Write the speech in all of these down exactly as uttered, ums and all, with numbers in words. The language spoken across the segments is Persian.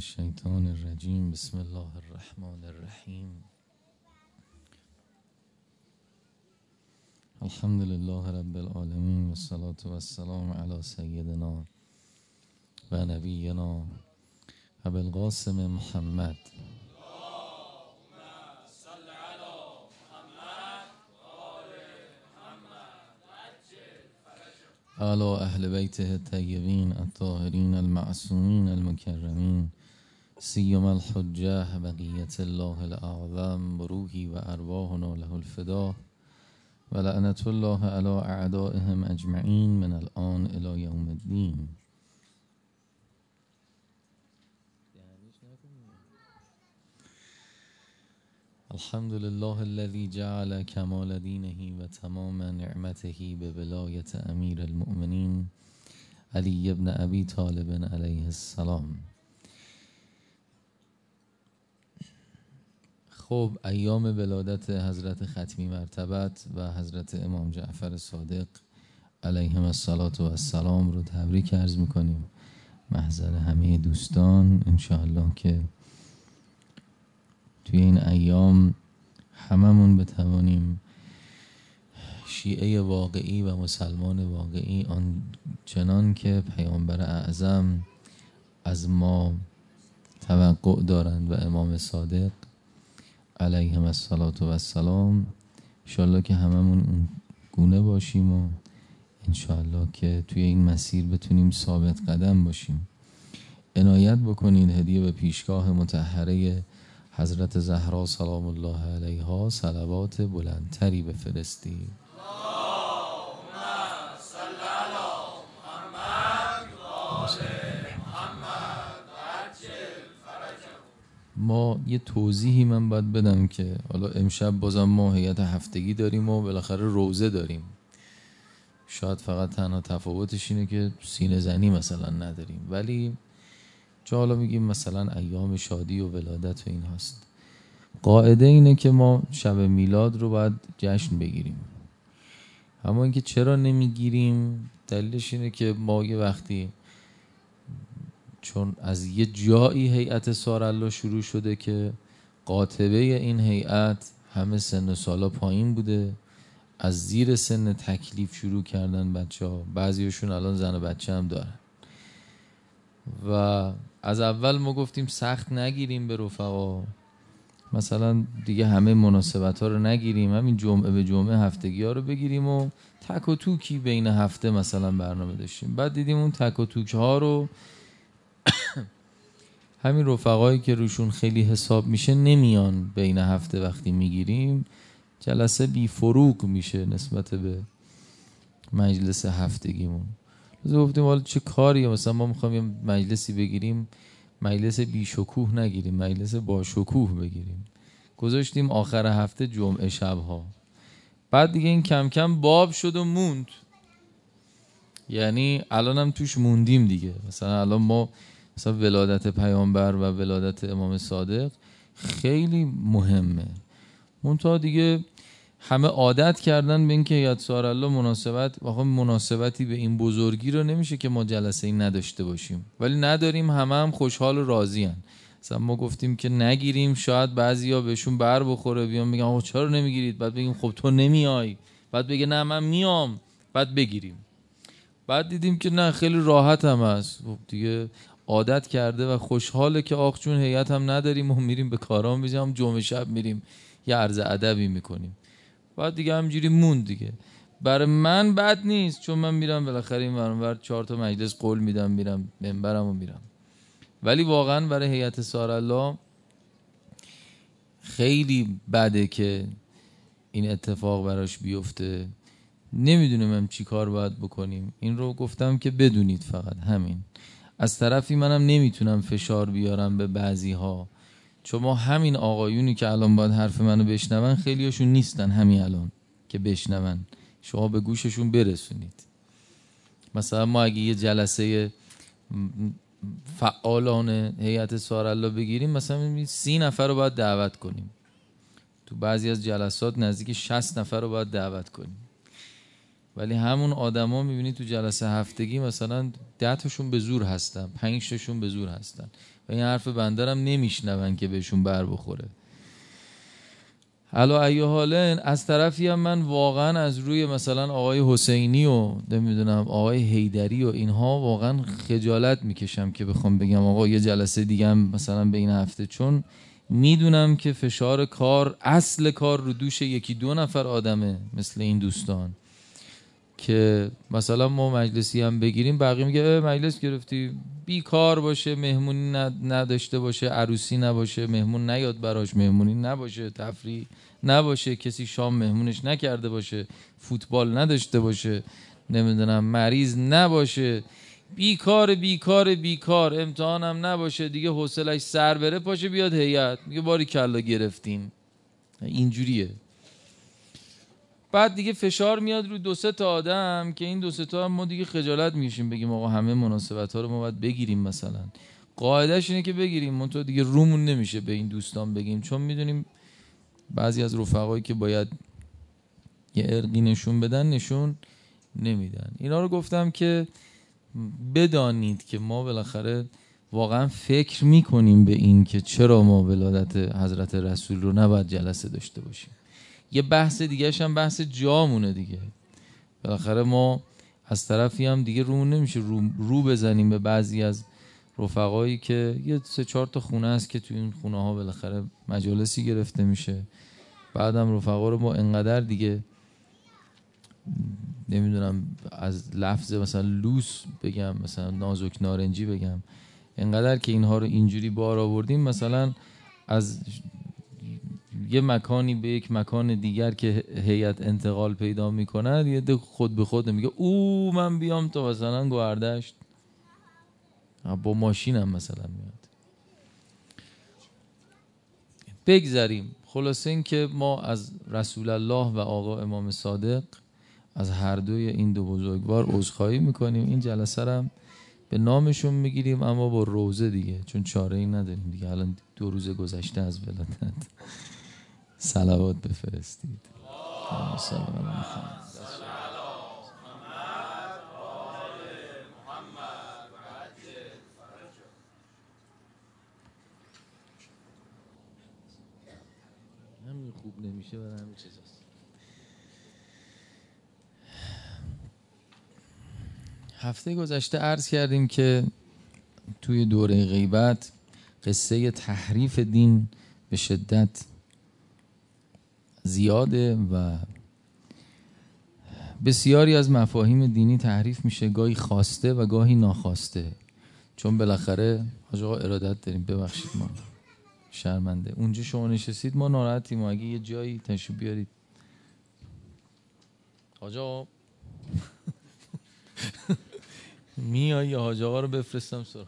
الشیطان الرجیم. بسم الله الرحمن الرحیم. الحمد لله رب العالمین و الصلاة و السلام علی سیدنا و نبینا ابی القاسم محمد على اهل بیته الطیبین الطاهرین المعصومین المکرمین سیما الحجه بقیت الله الاعظم و روحی و ارواحنا له الفدا و لعنت الله علی اعدائهم اجمعین من الان الی یوم الدین. الحمد لله الذي جعل كمال دينه و تمام نعمته بولایت امیر المؤمنین علی بن ابی طالب علیه السلام. خب ایام ولادت حضرت ختمی مرتبت و حضرت امام جعفر صادق علیهم الصلاة و السلام رو تبریک عرض میکنیم محضر همه دوستان. انشاءالله که توی این ایام هممون بتوانیم شیعه واقعی و مسلمان واقعی آن چنان که پیامبر اعظم از ما توقع دارند و امام صادق علیهم الصلاة و السلام، انشاءالله که هممون اون گونه باشیم و انشاءالله که توی این مسیر بتونیم ثابت قدم باشیم. عنایت بکنید هدیه به پیشگاه مطهره حضرت زهرا سلام الله علیها صلوات بلندتری بفرستید. اللهم صل علی محمد و آل محمد و عجل فرجهم. ما یه توضیحی من باید بدم که حالا امشب بازم ما هیئت هفتگی داریم و بالاخره روزه داریم. شاید فقط تنها تفاوتش اینه که سینه زنی مثلا نداریم، ولی چه حالا میگیم مثلا ایام شادی و ولادت و این هست. قاعده اینه که ما شب میلاد رو باید جشن بگیریم، اما اینکه چرا نمیگیریم دلیلش اینه که ما یه وقتی چون از یه جایی هیئت سارالله شروع شده که قاطبه این هیئت همه سن و سالا پایین بوده، از زیر سن تکلیف شروع کردن بچه ها، بعضیشون الان زن و بچه هم دارن و از اول ما گفتیم سخت نگیریم به رفقا، مثلا دیگه همه مناسبت ها رو نگیریم، همین جمعه به جمعه هفتگی ها رو بگیریم و تک و توکی بین هفته مثلا برنامه داشتیم. بعد دیدیم اون تک و توک ها رو همین رفقایی که روشون خیلی حساب میشه نمیان بین هفته، وقتی میگیریم جلسه بی فروغ میشه نسبت به مجلس هفتگیمون. از گفتیم حالا چه کاریه، مثلا ما میخوایم یه مجلسی بگیریم، مجلس بی شکوه نگیریم، مجلس با شکوه بگیریم. گذاشتیم آخر هفته جمعه شبها. بعد دیگه این کم کم باب شد و موند، یعنی الان هم توش موندیم دیگه. مثلا الان ما مثلا ولادت پیامبر و ولادت امام صادق خیلی مهمه، منتها دیگه همه عادت کردن به این که هیئت سارالله مناسبت واقعا مناسبتی به این بزرگی رو نمیشه که ما جلسه این نداشته باشیم، ولی نداریم، همه هم خوشحال و راضی هن. مثلا ما گفتیم که نگیریم، شاید بعضیا بهشون بر بخوره بیان میگن آقا چرا نمیگیرید، بعد بگیم خب تو نمیای، بعد بگه نه من میام، بعد بگیریم. بعد دیدیم که نه خیلی راحت هم هست، خب دیگه عادت کرده و خوشحاله که آخ چون هیئت هم نداریم و میریم به کارام میذاریم، جمعه شب میریم یه عرض ادبی میکنیم. بعد دیگه همجوری موند دیگه. برای من بد نیست چون من میرم بالاخره این ورانور چهار تا مجلس قول میدم، میرم منبرم و میرم، ولی واقعا برای هیئت سارالله خیلی بده که این اتفاق براش بیفته. نمیدونم هم چی کار باید بکنیم، این رو گفتم که بدونید فقط همین. از طرفی منم نمیتونم فشار بیارم به بعضی ها، چون ما همین آقایونی که الان باید حرف منو بشنون خیلی هاشون نیستن همین الان که بشنون، شما به گوششون برسونید. مثلا ما اگه یه جلسه فعالان هیئت سارالله بگیریم مثلا سی نفر رو باید دعوت کنیم، تو بعضی از جلسات نزدیک شصت نفر رو باید دعوت کنیم. ولی همون آدما میبینی تو جلسه هفتگی مثلا ده تاشون به زور هستن، پنج تاشون به زور هستن و این حرف بنده هم نمیشنون که بهشون بر بخوره. علا ای حالن از طرفی هم من واقعا از روی مثلا آقای حسینی و نمیدونم آقای حیدری و اینها واقعا خجالت میکشم که بخوام بگم آقا یه جلسه دیگه هم مثلا به این هفته، چون میدونم که فشار کار، اصل کار رو دوش یکی دو نفر آدمه مثل این دوستان که مثلا ما مجلسی هم بگیریم بقیه میگه مجلس گرفتی، بیکار باشه، مهمونی نداشته باشه، عروسی نباشه، مهمون نیاد براش، مهمونی نباشه، تفریح نباشه، کسی شام مهمونش نکرده باشه، فوتبال نداشته باشه، نمیدونم مریض نباشه، بیکار بیکار بیکار، امتحانم نباشه، دیگه حوصلش سر بره پاشه بیاد هیئت میگه باری کلا گرفتیم. اینجوریه. بعد دیگه فشار میاد رو دو سه تا آدم که این دو سه تا هم ما دیگه خجالت میشیم بگیم آقا همه مناسبت ها رو ما باید بگیریم. مثلا قاعدش اینه که بگیریم، منتها دیگه رومون نمیشه به این دوستان بگیم، چون میدونیم بعضی از رفقایی که باید یه ارقی نشون بدن نشون نمیدن. اینا رو گفتم که بدانید که ما بالاخره واقعا فکر میکنیم به این که چرا ما ولادت حضرت رسول رو نباید جلسه داشته باشیم. یه بحث دیگه‌ش هم بحث جامونه دیگه. بالاخره ما از طرفی هم دیگه رو نمیشه رو, رو بزنیم به بعضی از رفقایی که یه سه چهار تا خونه است که تو این خونه ها بالاخره مجالسی گرفته میشه. بعدم رفقا رو ما انقدر دیگه نمیدونم از لفظ مثلا لوس بگم، مثلا نازک نارنجی بگم، انقدر که اینها رو اینجوری بار آوردیم مثلا از یه مکانی به یک مکان دیگر که هیئت انتقال پیدا میکنه یه خود به خود میگه او من بیام تا مثلا گوهردشت با ماشینم مثلا میاد. بگذاریم. خلاصه این که ما از رسول الله و آقا امام صادق از هر دوی این دو بزرگوار عذرخواهی میکنیم. این جلسه رو به نامشون میگیریم اما با روزه دیگه، چون چاره ای نداریم دیگه. الان دو روز گذشته از ولادت. صلوات بفرستید. همین خوب نمیشه برای همین چیزاست. هفته گذشته عرض کردیم که توی دوره غیبت قصه تحریف دین به شدت زیاده و بسیاری از مفاهیم دینی تحریف میشه، گاهی خواسته و گاهی ناخواسته، چون بالاخره حاج آقا ارادت داریم، ببخشید ما شرمنده اونجا شما نشستید ما ناراحتیم، اگه یه جایی تشریف بیارید. حاج آقا میای حاج آقا رو بفرستم سراغ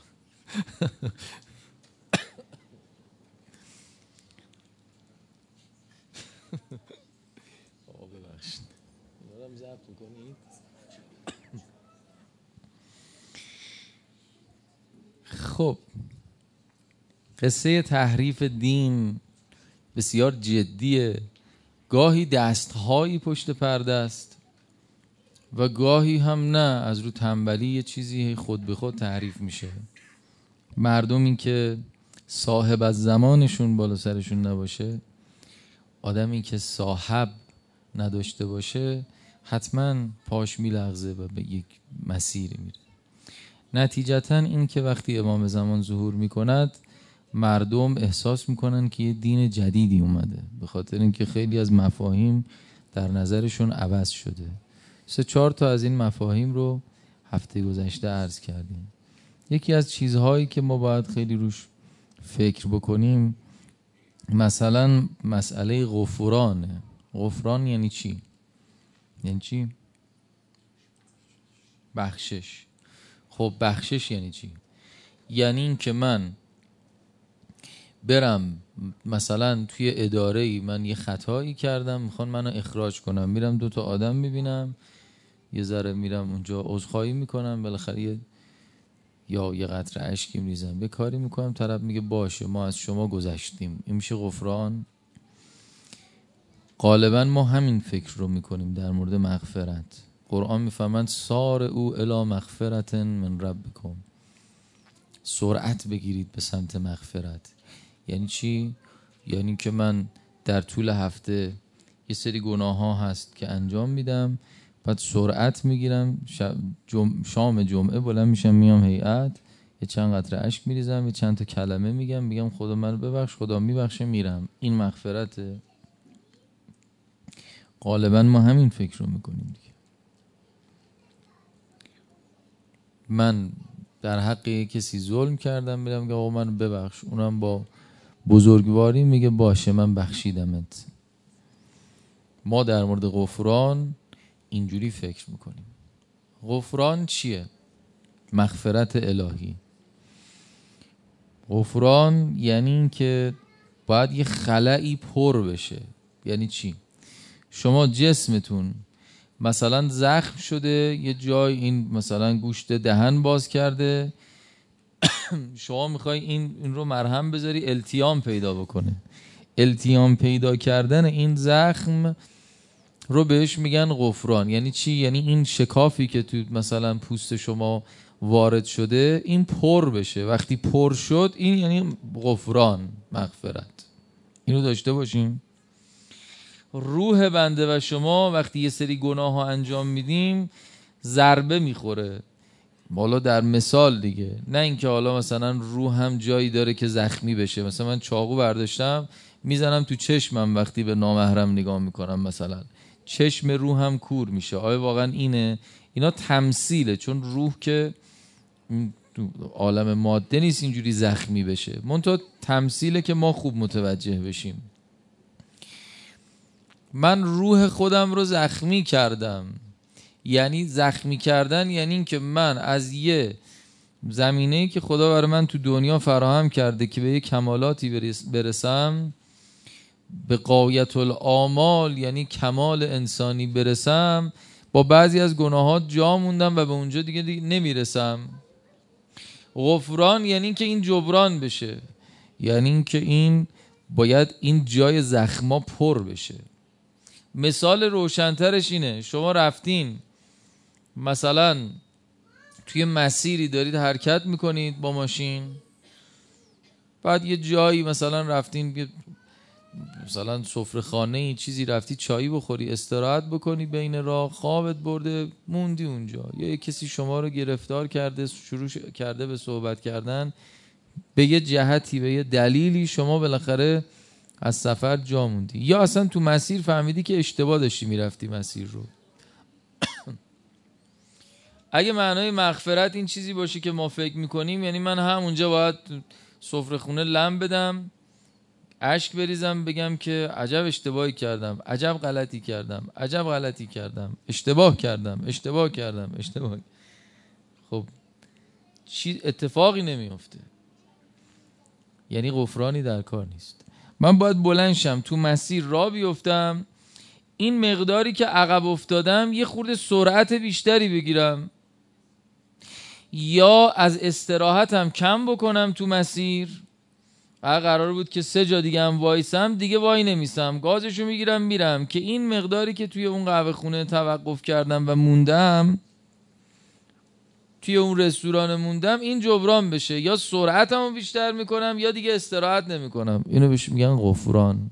آقا ببخشید دارم ضبط میکنید. خب قصه تحریف دین بسیار جدیه. گاهی دستهایی پشت پرده است و گاهی هم نه، از رو تنبلی یه چیزی خود به خود تحریف میشه. مردمی که صاحب از زمانشون بالا سرشون نباشه، آدمی که صاحب نداشته باشه، حتما پاش میلغزه و به یک مسیری میره. نتیجتا این که وقتی امام زمان ظهور میکند مردم احساس میکنن که یه دین جدیدی اومده، به خاطر اینکه خیلی از مفاهیم در نظرشون عوض شده. سه چهار تا از این مفاهیم رو هفته گذشته عرض کردیم. یکی از چیزهایی که ما باید خیلی روش فکر بکنیم مثلا مسئله غفرانه. غفران یعنی چی؟ یعنی چی؟ بخشش. خب بخشش یعنی چی؟ یعنی این که من برم مثلا توی اداره‌ای من یه خطایی کردم میخوان منو اخراج کنم، میرم دو تا آدم میبینم یه ذره میرم اونجا عذرخواهی میکنم، بالاخره یه یا یه قطره اشکی میریزم، یه کاری میکنم، طرف میگه باشه ما از شما گذشتیم. این میشه غفران. غالبا ما همین فکر رو میکنیم در مورد مغفرت. قرآن میفهمند سارعوا الی مغفرة من ربکم، سرعت بگیرید به سمت مغفرت. یعنی چی؟ یعنی که من در طول هفته یه سری گناه ها هست که انجام میدم، بعد سرعت میگیرم، جم... شام جمعه بلند میشم میام هیئت، یه چند قطره اشک میریزم، یه چند تا کلمه میگم، میگم خدا منو ببخش، خدا میبخشه، میرم. این مغفرته؟ غالبا ما همین فکر رو میکنیم دیگه. من در حق کسی ظلم کردم، میرم که آقا منو ببخش، اونم با بزرگواری میگه باشه من بخشیدمت. ما در مورد غفران اینجوری فکر میکنیم. غفران چیه؟ مغفرت الهی. غفران یعنی این که باید یه خلایی پر بشه. یعنی چی؟ شما جسمتون مثلا زخم شده یه جای، این مثلا گوشت دهن باز کرده، شما میخوای این این رو مرهم بذاری التیام پیدا بکنه. التیام پیدا کردن این زخم رو بهش میگن غفران. یعنی چی؟ یعنی این شکافی که تو مثلا پوست شما وارد شده این پر بشه. وقتی پر شد این یعنی غفران، مغفرت. اینو داشته باشیم. روح بنده و شما وقتی یه سری گناه ها انجام میدیم ضربه میخوره. حالا در مثال دیگه، نه اینکه حالا مثلا روح هم جایی داره که زخمی بشه. مثلا من چاقو برداشتم میزنم تو چشمم وقتی به نامحرم نگاه میکنم، مثلا چشم روح هم کور میشه. آیا واقعا اینه؟ اینا تمثیله، چون روح که عالم ماده نیست اینجوری زخمی بشه، منتها تمثیله که ما خوب متوجه بشیم. من روح خودم رو زخمی کردم. یعنی زخمی کردن یعنی این که من از یه زمینه‌ای که خدا برای من تو دنیا فراهم کرده که به یه کمالاتی برسم، به غایت الآمال یعنی کمال انسانی برسم، با بعضی از گناهات جا موندم و به اونجا دیگه, دیگه نمیرسم. غفران یعنی که این جبران بشه، یعنی این که این باید این جای زخما پر بشه. مثال روشنترش اینه، شما رفتین مثلا توی مسیری دارید حرکت میکنید با ماشین، بعد یه جایی مثلا رفتین مثلا سفره خانه چیزی رفتی چایی بخوری، استراحت بکنی، بین راه خوابت برده موندی اونجا، یا یه کسی شما رو گرفتار کرده شروع کرده به صحبت کردن، به یه جهتی به یه دلیلی شما بالاخره از سفر جا موندی، یا اصلا تو مسیر فهمیدی که اشتباه داشتی میرفتی مسیر رو. اگه معنای مغفرت این چیزی باشه که ما فکر میکنیم، یعنی من همونجا باید سفره خونه لم بدم، اشک بریزم، بگم که عجب اشتباهی کردم، عجب غلطی کردم، عجب غلطی کردم، اشتباه کردم، اشتباه کردم، اشتباه. خب چی اتفاقی نمیفته، یعنی غفرانی در کار نیست. من باید بلند شم تو مسیر را بیفتم، این مقداری که عقب افتادم یه خورده سرعت بیشتری بگیرم، یا از استراحتم کم بکنم تو مسیر. اگه قرار بود که سه جا دیگه هم وایسم، دیگه وای نمیسم، گازشو میگیرم میرم، که این مقداری که توی اون قهوه خونه توقف کردم و موندم، توی اون رستوران موندم، این جبران بشه. یا سرعتمو بیشتر میکنم یا دیگه استراحت نمیکنم. اینو بهش میگن غفران.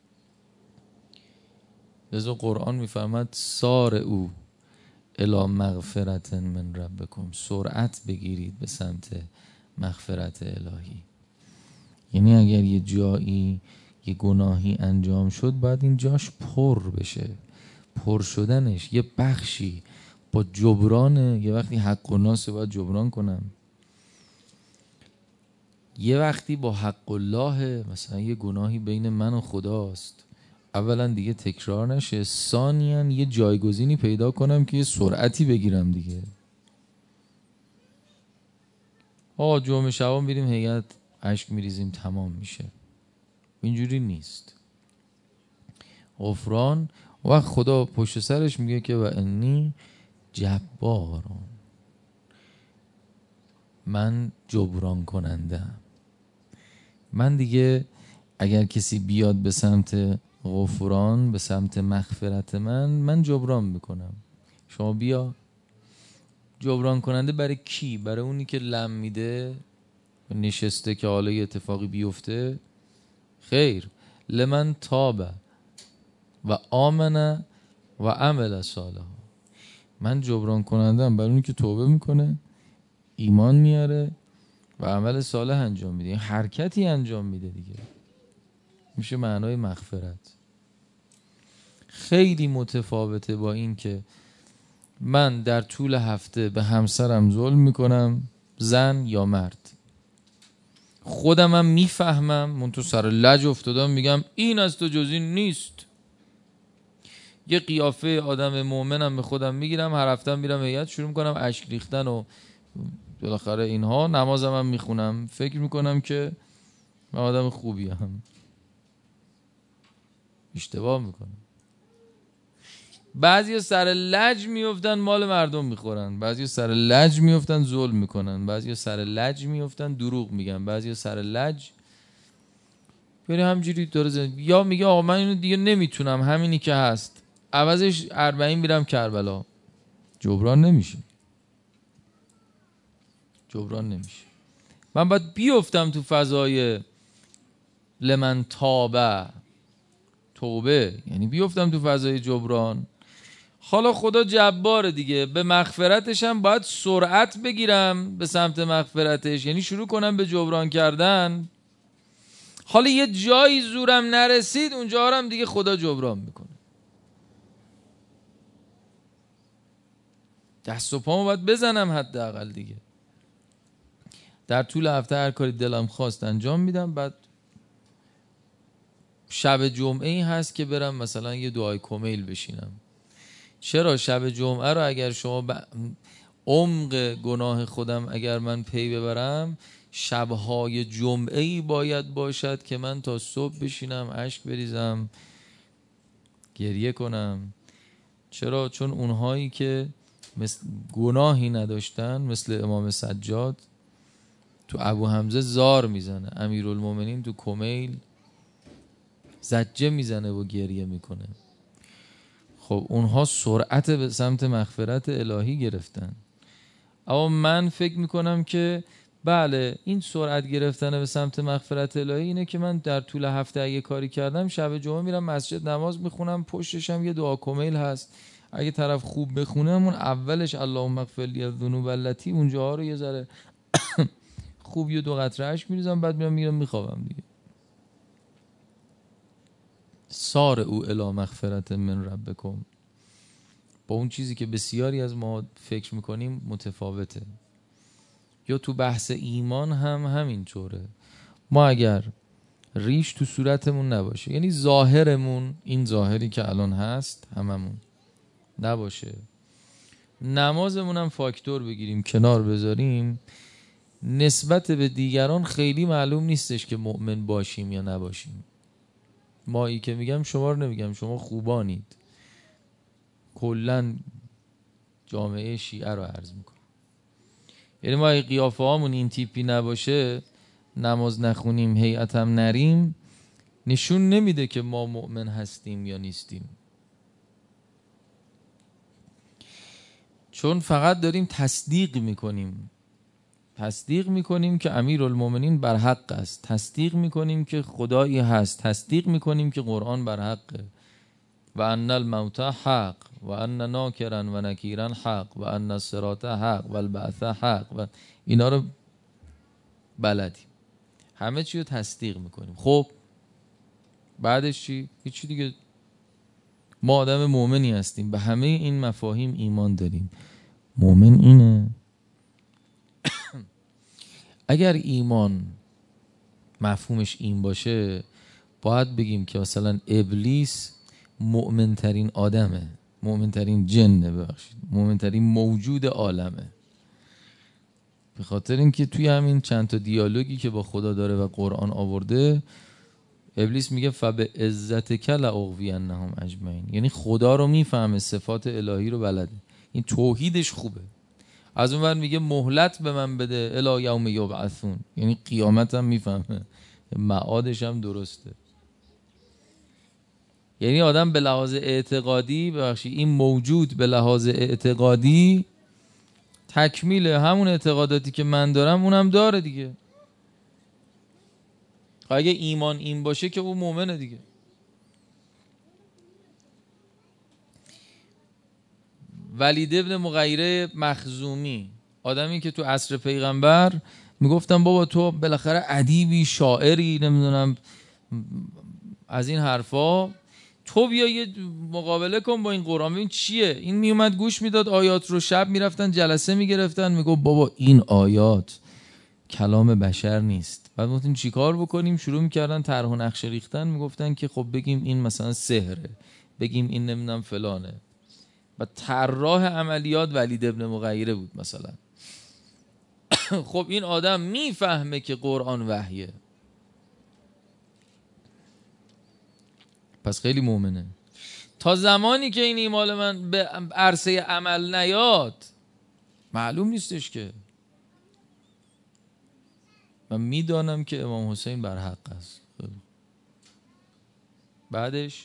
لذا قرآن میفرماد سارعوا الی مغفرة من ربکم، سرعت بگیرید به سمت مغفرت الهی. یعنی اگر یه جایی یه گناهی انجام شد باید این جاش پر بشه. پر شدنش یه بخشی با جبرانه، یه وقتی حق و ناس باید جبران کنم، یه وقتی با حق الله، مثلا یه گناهی بین من و خداست، اولا دیگه تکرار نشه، ثانیاً یه جایگزینی پیدا کنم که یه سرعتی بگیرم دیگه. آقا جمعه شبان بریم هیئت اشک میریزیم تمام میشه، اینجوری نیست. غفران و خدا پشت سرش میگه که و انی جبارون، من جبران کنندم. من دیگه اگر کسی بیاد به سمت غفران، به سمت مغفرت من، من جبران میکنم. شما بیا. جبران کننده برای کی؟ برای اونی که لم میده نشسته که حالا یه اتفاقی بیفته؟ خیر، لمن تاب و آمن و عمل صالحا. من جبران کنندم برای اونی که توبه میکنه، ایمان میاره و عمل صالح انجام میده، حرکتی انجام میده دیگه. میشه معنای مغفرت. خیلی متفاوته با این که من در طول هفته به همسرم ظلم میکنم، زن یا مرد. خودمم میفهمم، من تو سر لج افتادم میگم این از تو جز این نیست. یه قیافه آدم مؤمنم به خودم میگیرم، هر هفته میرم هیئت شروع میکنم اشک ریختن و بالاخره اینها. نمازم هم میخونم، فکر میکنم که من آدم خوبیم. اشتباه میکنم. بعضی سر لج میفتن مال مردم میخورن، بعضی سر لج میفتن ظلم میکنن، بعضی سر لج میفتن دروغ میگن، بعضی سر لج یعنی همجوری داره زندگی. یا میگه آقا من اینو دیگه نمیتونم، همینی که هست، عوضش اربعین میرم کربلا. جبران نمیشه، جبران نمیشه. من باید بیفتم تو فضای لمن تابه، توبه، یعنی بیفتم تو فضای جبران. حالا خدا جباره دیگه، به مغفرتش هم باید سرعت بگیرم به سمت مغفرتش، یعنی شروع کنم به جبران کردن. حالا یه جایی زورم نرسید، اونجا هم دیگه خدا جبران میکنه. دست و پامو باید بزنم حداقل دیگه. در طول هفته هر کاری دلم خواست انجام میدم. بعد شب جمعه ای هست که برم مثلا یه دعای کمیل بشینم. چرا شب جمعه رو اگر شما ب... عمق گناه خودم اگر من پی ببرم، شبهای جمعه ای باید باشد که من تا صبح بشینم اشک بریزم، گریه کنم. چرا؟ چون اونهایی که مثل گناهی نداشتن، مثل امام سجاد تو ابو حمزه زار میزنه، امیرالمومنین تو کمیل زجه میزنه و گریه میکنه. خب اونها سرعت به سمت مغفرت الهی گرفتن. اما من فکر میکنم که بله، این سرعت گرفتن به سمت مغفرت الهی اینه که من در طول هفته اگه کاری کردم، شب جمعه میرم مسجد نماز میخونم، پشتش هم یه دعا کمیل هست. اگه طرف خوب بخونه، اون اولش اللهم اغفر لی الذنوب التی، اونجاها رو یه ذره خوب یه دو قطره اشک میریزم، بعد میرم میرم میخوابم دیگه. سار او الی مغفرت من ربکم با اون چیزی که بسیاری از ما فکر میکنیم متفاوته. یا تو بحث ایمان هم همینطوره. ما اگر ریش تو صورتمون نباشه، یعنی ظاهرمون، این ظاهری که الان هست هممون نباشه، نمازمون هم فاکتور بگیریم کنار بذاریم، نسبت به دیگران خیلی معلوم نیستش که مؤمن باشیم یا نباشیم. مایی که میگم شما رو نمیگم، شما خوبانید، کلن جامعه شیعه رو عرض میکنم. یعنی ما اگه قیافه هامون این تیپی نباشه، نماز نخونیم، هیئت هم نریم، نشون نمیده که ما مؤمن هستیم یا نیستیم. چون فقط داریم تصدیق میکنیم، تصدیق میکنیم که امیرالمومنین بر حق است، تصدیق میکنیم که خدایی هست، تصدیق میکنیم که قرآن بر حقه، و ان الموت حق و ان ناکرا و نکیرا حق و ان الصراط حق و البعث حق و اینا رو بلدیم، همه چی رو تصدیق میکنیم. خب بعدش چی؟ هیچی دیگه. ما آدم مؤمنی هستیم، به همه این مفاهیم ایمان داریم. مؤمن اینه. اگر ایمان مفهومش این باشه، باید بگیم که مثلا ابلیس مؤمن ترین آدمه، مؤمن ترین جنه، ببخشید مؤمن ترین موجود عالمه. به خاطر اینکه توی همین چند تا دیالوگی که با خدا داره و قرآن آورده، ابلیس میگه فبعزتک لاغوینهم اجمعین، یعنی خدا رو میفهمه، صفات الهی رو بلده، این توحیدش خوبه. از اون ور میگه مهلت به من بده الی یوم یبعثون، یعنی قیامت هم میفهمه، معادش هم درسته. یعنی آدم به لحاظ اعتقادی، ببخشید این موجود به لحاظ اعتقادی تکمیل همون اعتقاداتی که من دارم اونم داره دیگه. اگه ایمان این باشه که اون مومنه دیگه. ولید ابن مغیره مخزومی، آدمی که تو عصر پیغمبر میگفتن بابا تو بالاخره ادیبی، شاعری، نمیدونم از این حرفا، تو بیا یه مقابله کن با این قرآن ببین چیه. این میومد گوش میداد آیات رو، شب میرفتن جلسه میگرفتن، میگفت بابا این آیات کلام بشر نیست. بعد گفتیم چیکار بکنیم؟ شروع میکردن طرح و نقشه ریختن، میگفتن که خب بگیم این مثلا سحره، بگیم این نمیدونم فلانه. و طراح عملیات ولید ابن مغیره بود مثلا. خب این آدم میفهمه که قرآن وحیه، پس خیلی مؤمنه. تا زمانی که این ایمان من به عرصه عمل نیاد معلوم نیستش که. من میدانم که امام حسین بر حق است. بعدش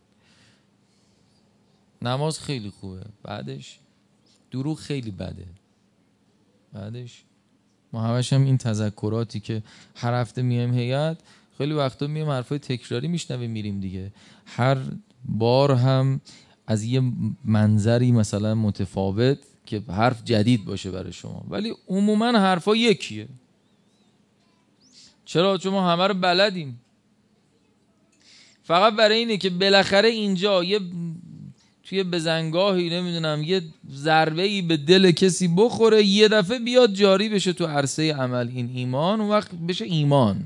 نماز خیلی خوبه، بعدش دروغ خیلی بده، بعدش ما همش هم این تذکراتی که هر هفته میایم هیئت، خیلی وقتا میایم حرفای تکراری میشنویم میریم دیگه، هر بار هم از یه منظری مثلا متفاوت که حرف جدید باشه برای شما، ولی عموما حرفا یکیه. چرا؟ چون ما همه رو بلدیم. فقط برای اینه که بالاخره اینجا یه توی بزنگاهی نمیدونم یه ضربه‌ای به دل کسی بخوره، یه دفعه بیاد جاری بشه تو عرصه عمل این ایمان، اون وقت بشه ایمان.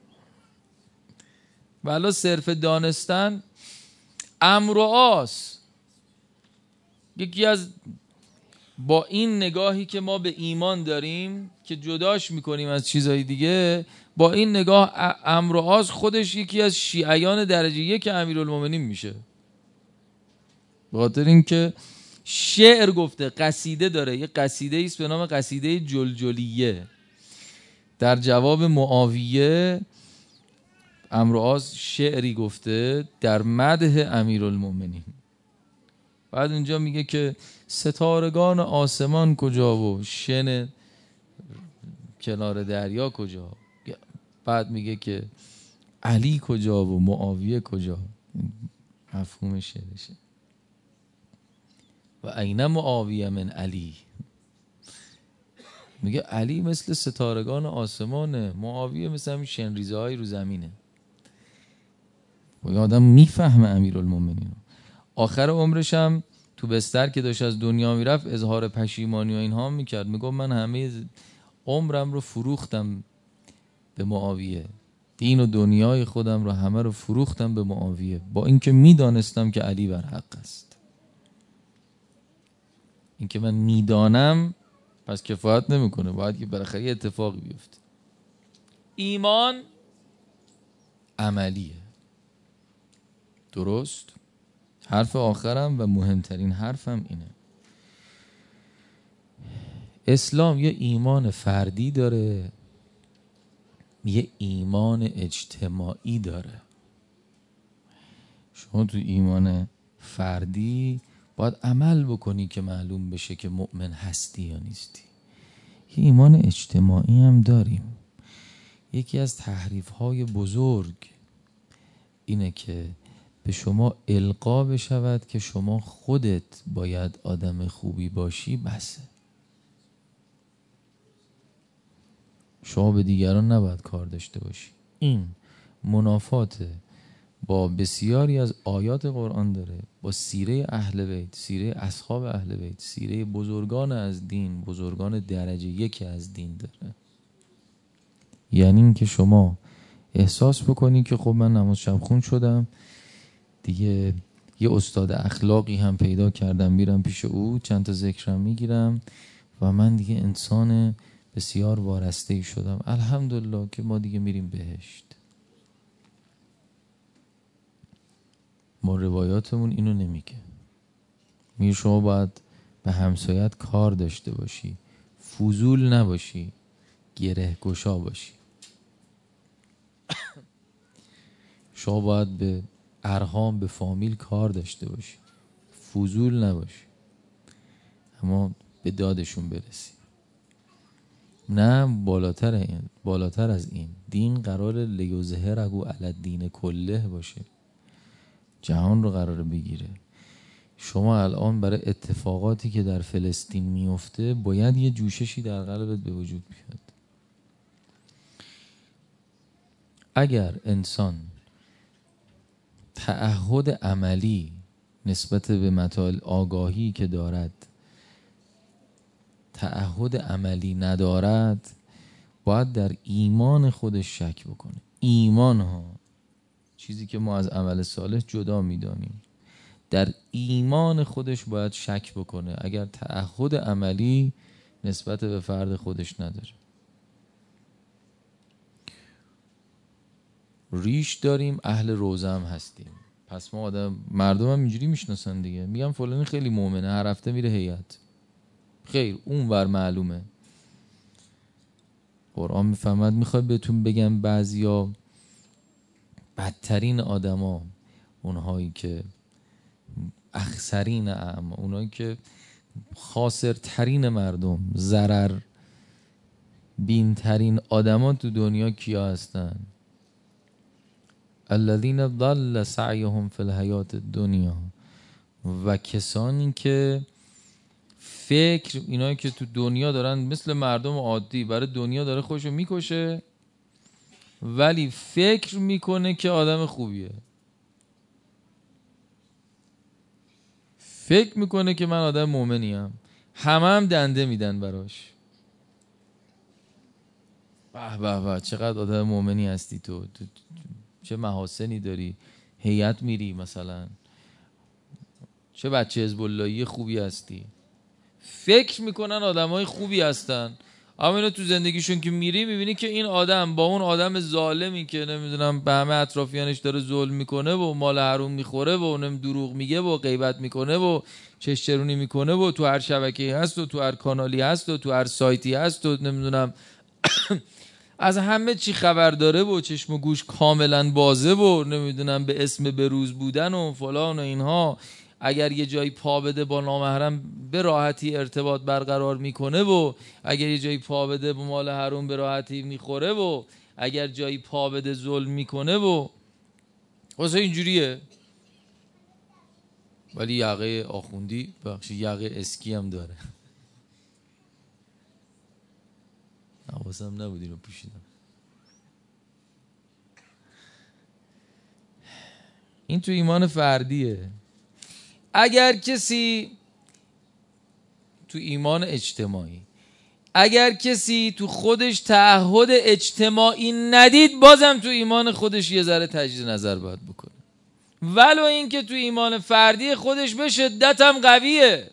ولی صرف دانستن امر و آس. یکی از با این نگاهی که ما به ایمان داریم که جداش میکنیم از چیزهای دیگه، با این نگاه امر و آس خودش یکی از شیعیان درجه یک امیرالمومنین میشه. به خاطر اینکه شعر گفته، قصیده داره، یه قصیده ایست به نام قصیده جلجلیه. در جواب معاویه امرواز شعری گفته در مدح امیرالمومنین. بعد اونجا میگه که ستارگان آسمان کجا و شن کنار دریا کجا. بعد میگه که علی کجا و معاویه کجا. مفهوم شعرشه. و عین معاویه من علی. میگه علی مثل ستارگان آسمانه، معاویه مثل همین شنریزه های رو زمینه. و یه آدم میفهمه امیرالمومنین. آخر عمرش هم تو بستر که داشت از دنیا میرفت اظهار پشیمانی و اینها میکرد، میگه من همه عمرم رو فروختم به معاویه، دین و دنیای خودم رو همه رو فروختم به معاویه، با اینکه میدانستم که علی بر حق است. اینکه من میدانم پس کفایت نمیکنه، باید که بالاخره یه اتفاقی بیفته. ایمان عملیه. درست؟ حرف آخرم و مهمترین حرفم اینه. اسلام یه ایمان فردی داره، یه ایمان اجتماعی داره. شما تو ایمان فردی باید عمل بکنی که معلوم بشه که مؤمن هستی یا نیستی. یه ایمان اجتماعی هم داریم. یکی از تحریف‌های بزرگ اینه که به شما القا بشود که شما خودت باید آدم خوبی باشی، بسه. شما به دیگران نباید کار داشته باشی. این منافات با بسیاری از آیات قرآن داره، با سیره اهل بیت، سیره اصحاب اهل بیت، سیره بزرگان از دین، بزرگان درجه یک از دین داره. یعنی این که شما احساس بکنی که خب من نماز شب خون شدم دیگه، یه استاد اخلاقی هم پیدا کردم، میرم پیش او چند تا ذکرم میگیرم و من دیگه انسان بسیار وارسته‌ای شدم، الحمدلله که ما دیگه میریم بهشت. ما روایاتمون اینو نمیگه. میگه شما باید به همسایت کار داشته باشی، فضول نباشی، گره گشا باشی. شما باید به ارحام به فامیل کار داشته باشی، فضول نباشی، اما به دادشون برسی. نه بالاتر این، بالاتر از این دین قرار لیظهره علی الدین کله باشه، جهان رو قراره بگیره. شما الان برای اتفاقاتی که در فلسطین میفته باید یه جوششی در قلبت به وجود بیاد. اگر انسان تعهد عملی نسبت به مطالب آگاهی که دارد تعهد عملی ندارد، باید در ایمان خودش شک بکنه. ایمان ها چیزی که ما از عمل صالح جدا میدانیم، در ایمان خودش باید شک بکنه اگر تعهد عملی نسبت به فرد خودش نداره. ریش داریم، اهل روزه هم هستیم، پس ما آدم مردم هم اینجوری میشناسن دیگه، میگم فلانی خیلی مؤمنه، هر هفته میره هیئت. خیر اون ور معلومه. قرآن میفهمد. میخواد بهتون بگم بعضیا بدترین آدما، اونهایی که اخسرین اعم، اونهایی که خاسرترین مردم، ضرر بینترین آدما تو دنیا کیا هستن؟ الذین ضل سعیهم فی الحیات الدنیا، و کسانی که فکر، اینایی که تو دنیا دارن مثل مردم عادی برای دنیا داره خودشو میکشه، ولی فکر میکنه که آدم خوبیه، فکر میکنه که من آدم مومنیم، همه هم دنده میدن براش. به به به چقدر آدم مومنی هستی تو, تو, تو چه محاسنی داری، هیئت میری مثلا، چه بچه حزب اللهی خوبی هستی. فکر میکنن آدمای خوبی هستن، اما اینا تو زندگیشون که میری میبینی که این آدم با اون آدم ظالمی که نمیدونم به همه اطرافیانش داره ظلم میکنه و مال حروم میخوره و نم دروغ میگه و غیبت میکنه و چشترونی میکنه و تو هر شبکه‌ای هست و تو هر کانالی هست و تو هر سایتی هست و نمیدونم از همه چی خبر داره و چشم و گوش کاملا بازه و نمیدونم به اسم بروز بودن و فلان و اینها، اگر یه جایی پا بده با نامحرم به راحتی ارتباط برقرار میکنه و اگر یه جایی پا بده با مال حروم به راحتی میخوره و اگر جایی پا بده ظلم میکنه و واسه اینجوریه. ولی یقه آخوندی بخشی یقه اسکی هم داره. حواسم نبود اینو پوشیدم. این تو ایمان فردیه. اگر کسی تو ایمان اجتماعی، اگر کسی تو خودش تعهد اجتماعی ندید، بازم تو ایمان خودش یه ذره تجدید نظر باید بکنه، ولو این که تو ایمان فردی خودش به شدت هم قویه،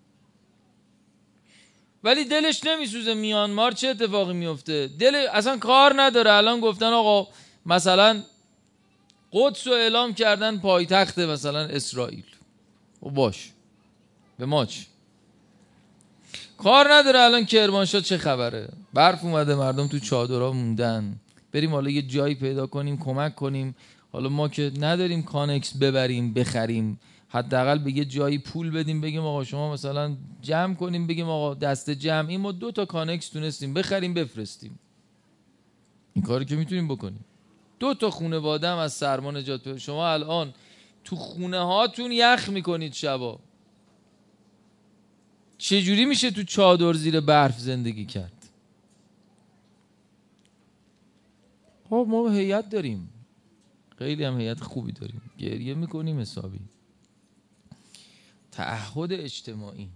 ولی دلش نمیسوزه. میانمار چه اتفاقی میفته؟ دل اصلا کار نداره. الان گفتن آقا مثلا قدس رو اعلام کردن پایتخت مثلا اسرائیل، و باش به ماچ کار نداره. الان کرمانشاه چه خبره؟ برف اومده، مردم تو چادرها موندن، بریم حالا یه جایی پیدا کنیم کمک کنیم. حالا ما که نداریم کانکس ببریم بخریم، حداقل به یه جایی پول بدیم بگیم آقا شما مثلا جمع کنیم، بگیم آقا دست جمعی ما دو تا کانکس تونستیم بخریم بفرستیم. این کاری که میتونیم بکنیم. دو تا خانواده هم از سرما نجات پیدا. شما الان تو خونه هاتون یخ میکنید شبا، چجوری میشه تو چادر زیر برف زندگی کرد؟ خب ما هیئت داریم، خیلی هم هیئت خوبی داریم، گریه میکنیم حسابی. تعهد اجتماعی.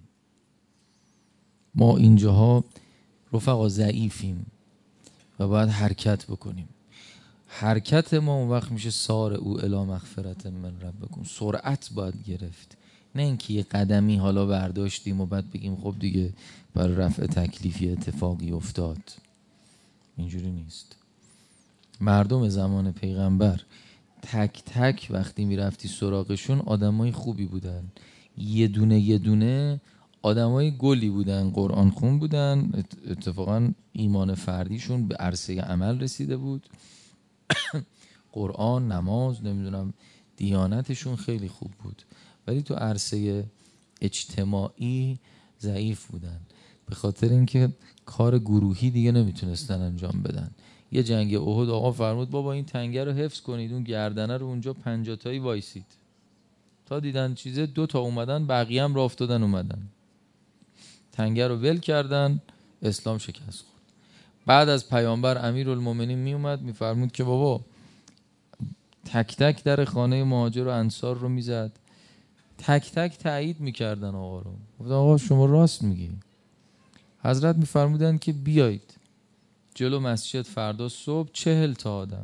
ما اینجاها رفقا ضعیفیم و باید حرکت بکنیم. حرکت ما اون وقت میشه سار او الی مغفرت من ربکم. سرعت باید گرفت، نه اینکه یه قدمی حالا برداشتیم و بعد بگیم خب دیگه برای رفع تکلیفی اتفاقی افتاد. اینجوری نیست. مردم زمان پیغمبر تک تک وقتی میرفتی سراغشون آدمای خوبی بودن، یه دونه یه دونه آدمای گلی بودن، قرآن خون بودن، اتفاقا ایمان فردیشون به عرصه عمل رسیده بود. قرآن، نماز، نمیدونم دیانتشون خیلی خوب بود، ولی تو عرصه اجتماعی ضعیف بودن، به خاطر اینکه کار گروهی دیگه نمیتونستن انجام بدن. یه جنگ احد آقا فرمود بابا این تنگه رو حفظ کنید، اون گردنه رو اونجا پنجاه تایی وایسید، تا دیدن چیزه دو تا اومدن، بقیه هم راه افتادن اومدن، تنگه رو ول کردن، اسلام شکست خورد. بعد از پیامبر امیرالمومنین می اومد میفرمود که بابا تک تک در خانه مهاجر و انصار رو میزد، تک تک تایید میکردن آقا رو، گفت آقا شما راست میگی. حضرت میفرمودن که بیایید جلو مسجد فردا صبح چهل تا آدم،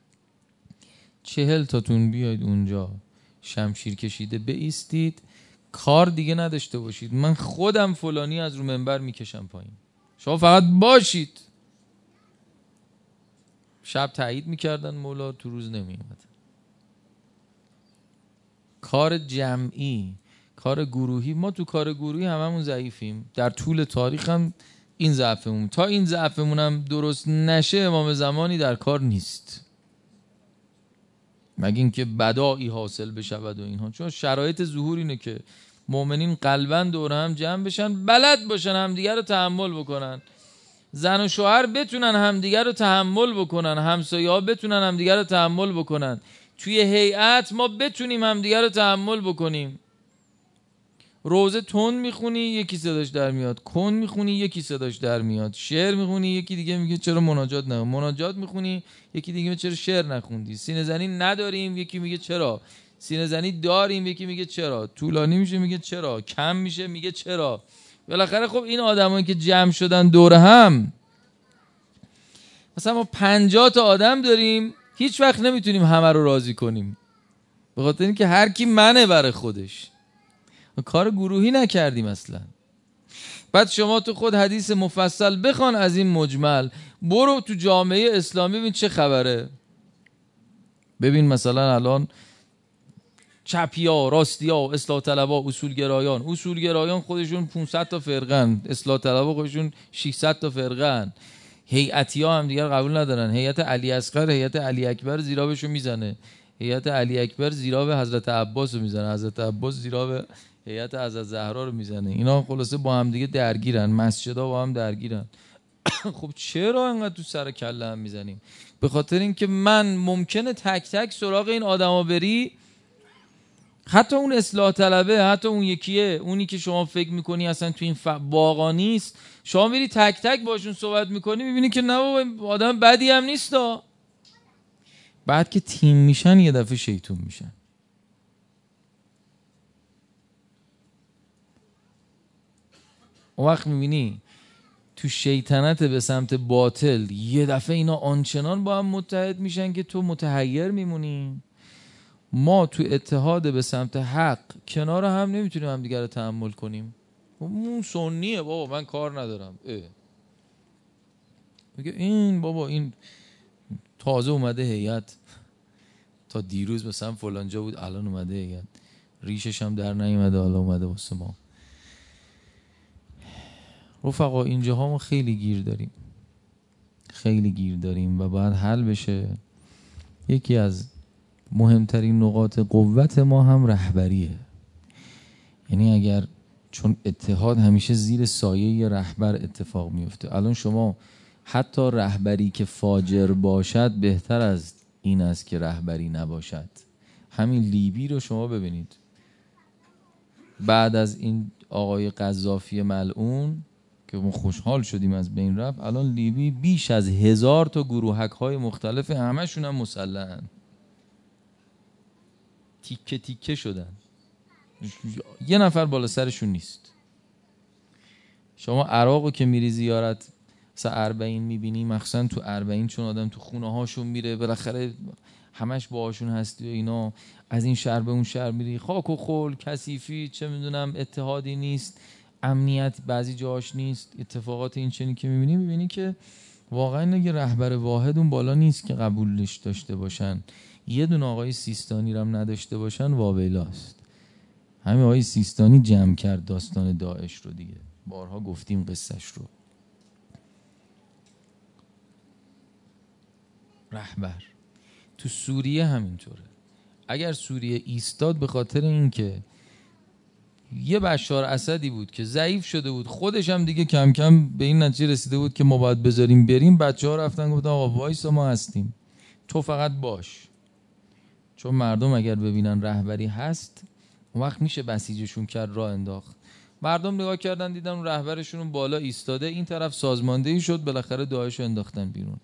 چهل تاتون بیایید اونجا شمشیر کشیده بایستید، کار دیگه نداشته باشید، من خودم فلانی از رو منبر میکشم پایین، شما فقط باشید. شب تایید میکردن مولا، تو روز نمیومد. کار جمعی، کار گروهی، ما تو کار گروهی هممون ضعیفیم، در طول تاریخ هم این ضعفمون، تا این ضعفمون هم درست نشه امام زمانی در کار نیست، مگه اینکه بدایی حاصل بشود و اینها. چون شرایط ظهور اینه که مؤمنین قلباً دور هم جمع بشن، بلد باشن همدیگر رو تحمل بکنن، زن و شوهر بتونن همدیگر رو تحمل بکنن، همسایه‌ها بتونن همدیگر رو تحمل بکنن، توی هیئت ما بتونیم همدیگر رو تحمل بکنیم. روزه تون میخونی یکی صداش در میاد، کن میخونی یکی صداش در میاد، شعر میخونی یکی دیگه میگه چرا مناجات نه، مناجات میخونی یکی دیگه میگه چرا شعر نخوندی، سینه زنی نداریم یکی میگه چرا، سینه زنی داریم یکی میگه چرا، طولانی میشه میگه چرا، کم میشه میگه چرا. بالاخره خب این آدمایی که جمع شدن دور هم، مثلا ما پنجاه تا آدم داریم، هیچ وقت نمیتونیم همه رو راضی کنیم، به خاطر اینکه هر کی منه برای خودش، کار گروهی نکردیم اصلا. بعد شما تو خود حدیث مفصل بخوان از این مجمل، برو تو جامعه اسلامی ببین چه خبره. ببین مثلا الان چپیا، راستیا، اصلاح طلبا، اصولگرایان، اصولگرایان خودشون پانصد تا فرقن، اصلاح طلبا خودشون ششصد تا فرقن، هیئتیا هم دیگر قبول ندارن، هیئت علی اصغر هیئت علی اکبر زیرابشو میزنه، هیئت علی اکبر زیراب حضرت عباس رو میزنه، حضرت عباس زیراب هیئت حضرت زهرا رو میزنه، اینا خلاصه با هم دیگه درگیرن، مسجدها با هم درگیرن. خب چرا انقدر تو سر کله هم میزنیم؟ به خاطر اینکه من ممکنه تک تک سراغ این آدما بری، حتی اون اصلاح طلبه، حتی اون یکیه، اونی که شما فکر میکنی اصلا تو این واقعا نیست، شما میری تک تک باشون صحبت میکنی میبینی که نه بابا آدم بدی هم نیست. بعد که تیم میشن یه دفعه شیطون میشن. اون وقت میبینی تو شیطنت به سمت باطل یه دفعه اینا آنچنان با هم متحد میشن که تو متحیر میمونی. ما تو اتحاد به سمت حق کنار هم نمیتونیم هم دیگر رو تحمل کنیم. اون سنیه بابا من کار ندارم، میگه این بابا این تازه اومده هیئت، تا دیروز مثلا فلانجا بود الان اومده هیئت، ریشش هم در نیومده حالا اومده واسه ما. رفقا اینجاها ما خیلی گیر داریم، خیلی گیر داریم و باید حل بشه. یکی از مهمترین نقاط قوت ما هم رهبریه. یعنی اگر، چون اتحاد همیشه زیر سایه رهبر اتفاق میفته، الان شما حتی رهبری که فاجر باشد بهتر از این است که رهبری نباشد. همین لیبی رو شما ببینید، بعد از این آقای قذافی ملعون که ما خوشحال شدیم از بین رفت، الان لیبی بیش از هزار تا گروهک های مختلف، همشون هم مسلحن، تیکه تیکه شدن، یه نفر بالا سرشون نیست. شما عراقو که میری زیارت مثلا اربعین میبینی، مخصوصا تو اربعین چون آدم تو خونه هاشون میره بالاخره همش باهاشون هستی و اینا، از این شهر به اون شهر میری، خاک و خول، کثیفی، چه میدونم اتحادی نیست، امنیت بعضی جاهاش نیست، اتفاقات این چنین که میبینی میبینی که واقعا اگه رهبر واحد اون بالا نیست که قبولش داشته باشن، یه دونه آقای سیستانی رو هم نداشته باشن واویلاست. همین آقای سیستانی جمع کرد داستان داعش رو دیگه، بارها گفتیم قصهش رو. رهبر تو سوریه همینطوره. اگر سوریه ایستاد به خاطر این که یه بشار اسدی بود که ضعیف شده بود، خودش هم دیگه کم کم به این نتیجه رسیده بود که ما باید بذاریم بریم، بچه ها رفتن گفتن آقا وایسا ما هستیم، تو فقط باش. چون مردم اگر ببینن رهبری هست اون وقت میشه بسیجشون کرد، راه انداخت. مردم نگاه کردن دیدن رهبرشون بالا ایستاده، این طرف سازماندهی شد، بالاخره داعش رو انداختن بیرون.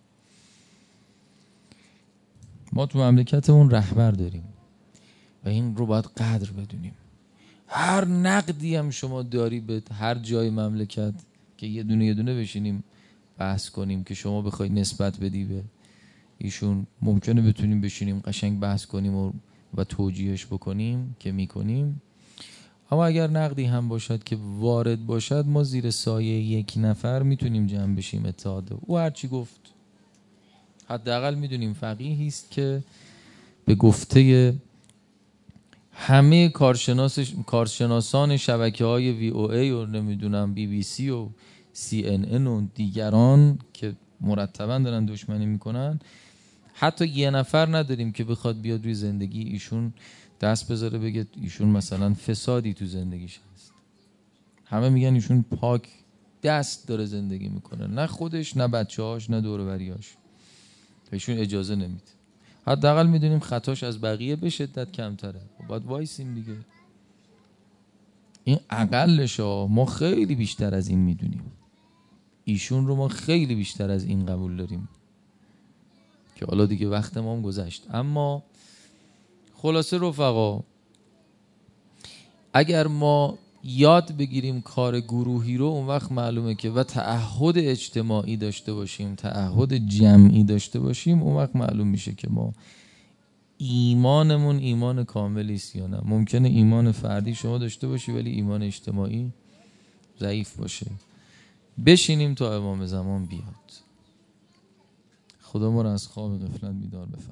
ما تو مملکتمون رهبر داریم و این رو باید قدر بدونیم. هر نقدی هم شما داری به هر جای مملکت که یه دونه یه دونه بشینیم بحث کنیم که شما بخوای نسبت بدی به ایشون، ممکنه بتونیم بشینیم قشنگ بحث کنیم و, و توجیهش بکنیم که میکنیم. اما اگر نقدی هم باشد که وارد باشد، ما زیر سایه یک نفر میتونیم جمع بشیم اتحاد. او هرچی گفت حداقل میدونیم فقیهی است که به گفته همه کارشناس کارشناسان شبکه های وی او ای و نمیدونم بی بی سی و سی ان ان و دیگران که مرتبا دارن دشمنی میکنن، حتی یه نفر نداریم که بخواد بیاد روی زندگی ایشون دست بذاره بگه ایشون مثلا فسادی تو زندگیش هست. همه میگن ایشون پاک دست داره زندگی میکنه، نه خودش نه بچه‌هاش نه دور و بریاش، ایشون اجازه نمیده. حداقل میدونیم خطاش از بقیه به شدت کمتره، باید وایسیم دیگه. این اقلش ها، ما خیلی بیشتر از این میدونیم، ایشون رو ما خیلی بیشتر از این قبول داریم که حالا دیگه وقت ما هم گذشت. اما خلاصه رفقا، اگر ما یاد بگیریم کار گروهی رو، اون وقت معلومه که و تعهد اجتماعی داشته باشیم، تعهد جمعی داشته باشیم، اون وقت معلوم میشه که ما ایمانمون ایمان کاملی است یا نه. ممکنه ایمان فردی شما داشته باشی ولی ایمان اجتماعی ضعیف باشه. بشینیم تا امام زمان بیاد. خدا ما رو از خواب غفلت بیدار بفرماید.